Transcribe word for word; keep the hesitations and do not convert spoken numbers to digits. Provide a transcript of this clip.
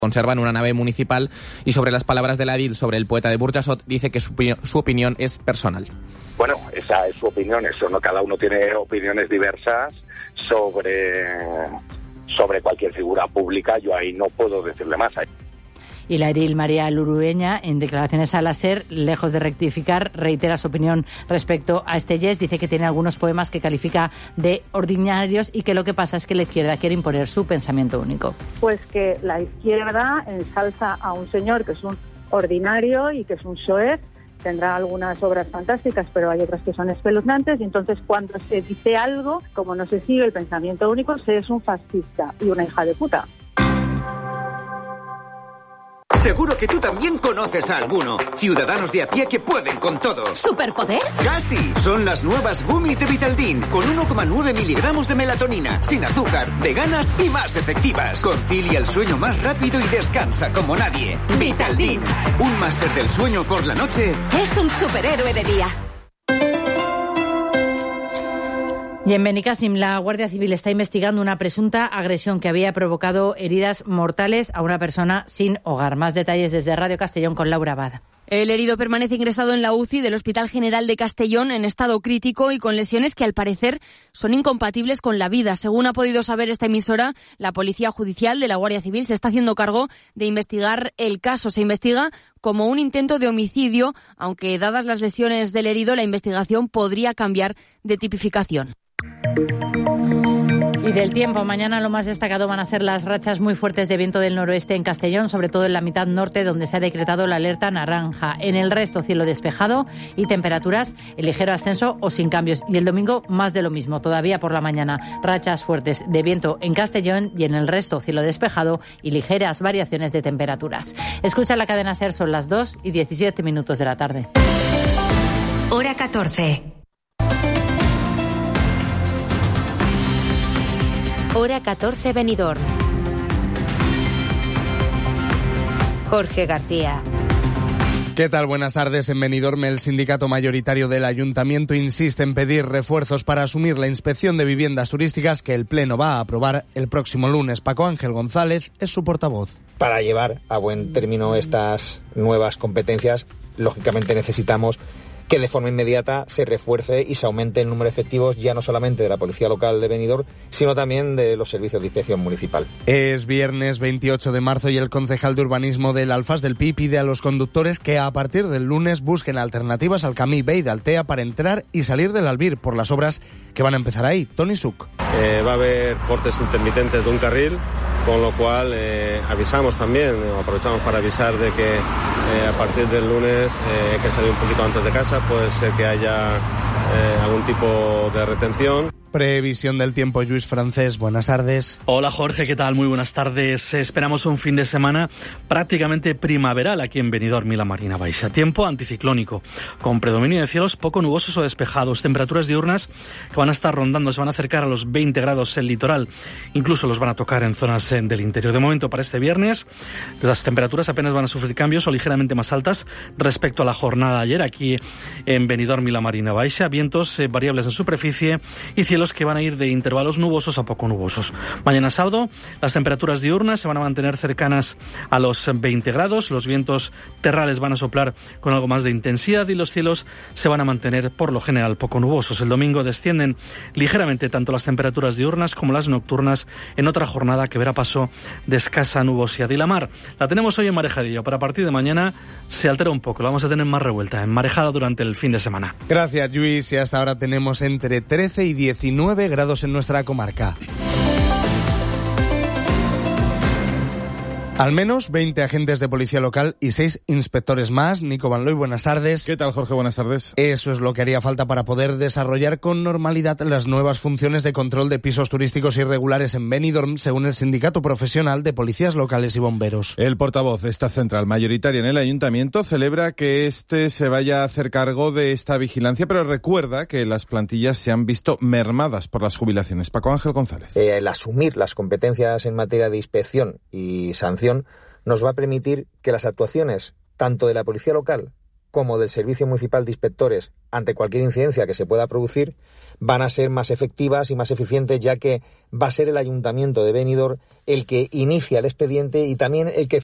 conserva en una nave municipal, y sobre las palabras de la edil sobre el poeta de Burjasot dice que su, su opinión es personal. Bueno, esa es su opinión, eso no, cada uno tiene opiniones diversas sobre, sobre cualquier figura pública, yo ahí no puedo decirle más. Y la edil María Lurueña, en declaraciones a la SER, lejos de rectificar, reitera su opinión respecto a este yes. Dice que tiene algunos poemas que califica de ordinarios y que lo que pasa es que la izquierda quiere imponer su pensamiento único. Pues que la izquierda ensalza a un señor que es un ordinario y que es un soez. Tendrá algunas obras fantásticas, pero hay otras que son espeluznantes, y entonces cuando se dice algo, como no se sigue el pensamiento único, se es un fascista y una hija de puta. Seguro que tú también conoces a alguno. Ciudadanos de a pie que pueden con todo. ¿Superpoder? ¡Casi! Son las nuevas gummies de Vitaldin, con uno coma nueve miligramos de melatonina, sin azúcar, veganas y más efectivas. Concilia el sueño más rápido y descansa como nadie. Vitaldin, un máster del sueño por la noche. Es un superhéroe de día. Y en Benicàssim, la Guardia Civil está investigando una presunta agresión que había provocado heridas mortales a una persona sin hogar. Más detalles desde Radio Castellón con Laura Abad. El herido permanece ingresado en la U C I del Hospital General de Castellón en estado crítico y con lesiones que al parecer son incompatibles con la vida. Según ha podido saber esta emisora, la Policía Judicial de la Guardia Civil se está haciendo cargo de investigar el caso. Se investiga como un intento de homicidio, aunque dadas las lesiones del herido, la investigación podría cambiar de tipificación. Y del tiempo, mañana lo más destacado van a ser las rachas muy fuertes de viento del noroeste en Castellón, sobre todo en la mitad norte, donde se ha decretado la alerta naranja. En el resto, cielo despejado y temperaturas en ligero ascenso o sin cambios. Y el domingo, más de lo mismo, todavía por la mañana. Rachas fuertes de viento en Castellón y en el resto, cielo despejado y ligeras variaciones de temperaturas. Escucha la cadena SER, son las dos y diecisiete minutos de la tarde. Hora catorce. Hora catorce, Benidorm. Jorge García. ¿Qué tal? Buenas tardes. En Benidorm, el sindicato mayoritario del ayuntamiento insiste en pedir refuerzos para asumir la inspección de viviendas turísticas que el Pleno va a aprobar el próximo lunes. Paco Ángel González es su portavoz. Para llevar a buen término estas nuevas competencias, lógicamente necesitamos que de forma inmediata se refuerce y se aumente el número de efectivos, ya no solamente de la Policía Local de Benidorm, sino también de los servicios de inspección municipal. Es viernes veintiocho de marzo y el concejal de urbanismo del Alfàs del Pi pide a los conductores que a partir del lunes busquen alternativas al Camí Vell d'Altea para entrar y salir del Albir por las obras que van a empezar ahí. Toni Suc. Eh, va a haber cortes intermitentes de un carril, con lo cual eh, avisamos también, aprovechamos para avisar de que eh, a partir del lunes eh, hay que salir un poquito antes de casa, puede ser que haya eh, algún tipo de retención. Previsión del tiempo, Lluís Francés, buenas tardes. Hola Jorge, ¿qué tal? Muy buenas tardes. Esperamos un fin de semana prácticamente primaveral aquí en Benidorm y la Marina Baixa. Tiempo anticiclónico, con predominio de cielos poco nubosos o despejados. Temperaturas diurnas que van a estar rondando, se van a acercar a los veinte grados en el litoral. Incluso los van a tocar en zonas del interior. De momento, para este viernes, las temperaturas apenas van a sufrir cambios o ligeramente más altas respecto a la jornada de ayer aquí en Benidorm y la Marina Baixa. Vientos eh, variables en superficie y cielos que van a ir de intervalos nubosos a poco nubosos. Mañana sábado, las temperaturas diurnas se van a mantener cercanas a los veinte grados, los vientos terrales van a soplar con algo más de intensidad y los cielos se van a mantener por lo general poco nubosos. El domingo descienden ligeramente tanto las temperaturas diurnas como las nocturnas en otra jornada que verá paso de escasa nubosidad. Y la mar la tenemos hoy en marejadillo, pero a partir de mañana se altera un poco, la vamos a tener más revuelta, enmarejada durante el fin de semana. Gracias, Lluís, y hasta ahora tenemos entre trece y diecinueve grados en nuestra comarca. Al menos veinte agentes de policía local y seis inspectores más. Nico Van Looy, buenas tardes. ¿Qué tal, Jorge? Buenas tardes. Eso es lo que haría falta para poder desarrollar con normalidad las nuevas funciones de control de pisos turísticos irregulares en Benidorm, según el Sindicato Profesional de Policías Locales y Bomberos. El portavoz de esta central mayoritaria en el ayuntamiento celebra que este se vaya a hacer cargo de esta vigilancia, pero recuerda que las plantillas se han visto mermadas por las jubilaciones. Paco Ángel González. Eh, el asumir las competencias en materia de inspección y sanción nos va a permitir que las actuaciones tanto de la policía local como del Servicio Municipal de Inspectores ante cualquier incidencia que se pueda producir van a ser más efectivas y más eficientes, ya que va a ser el Ayuntamiento de Benidorm el que inicia el expediente y también el que